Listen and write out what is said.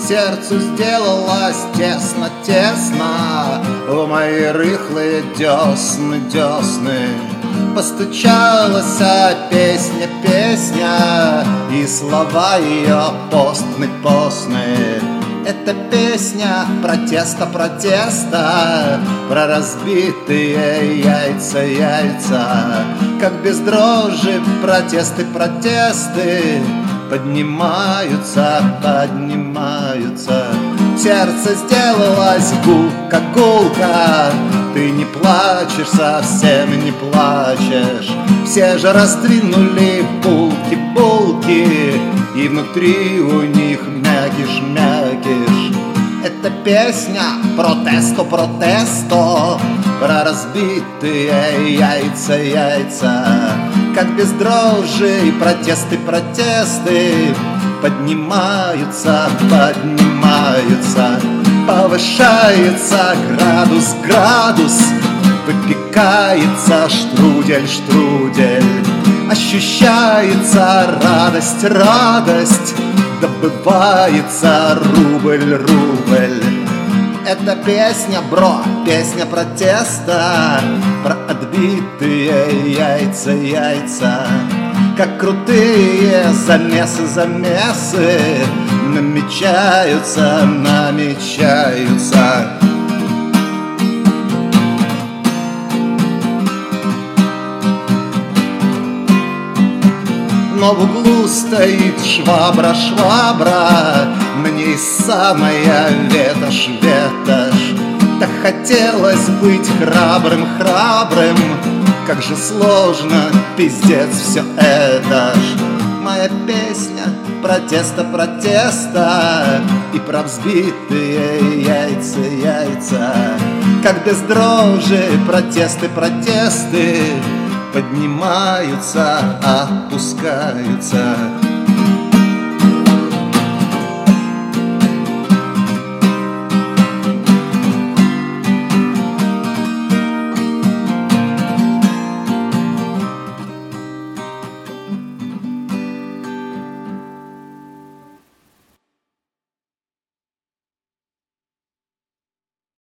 Сердцу сделалось тесно-тесно в мои рыхлые десны. Постучалась песня, и слова ее постные. Это песня протеста, про разбитые яйца. Как без дрожи протесты поднимаются. Сердце сделалось гулка, ты не плачешь, совсем не плачешь. Все же раздвинули булки, и внутри у них мякиш. Это песня протесто, про разбитые яйца. Как без дрожи протесты поднимаются. Повышается градус, выпекается штрудель. Ощущается радость, добывается рубль. Это песня, песня протеста, про отбитые яйца. Как крутые замесы намечаются. Но в углу стоит швабра, на ней самая ветошь. Так хотелось быть храбрым, как же сложно, пиздец, все это ж. Моя песня протеста и про взбитые яйца. Как без дрожи протесты поднимаются, опускаются.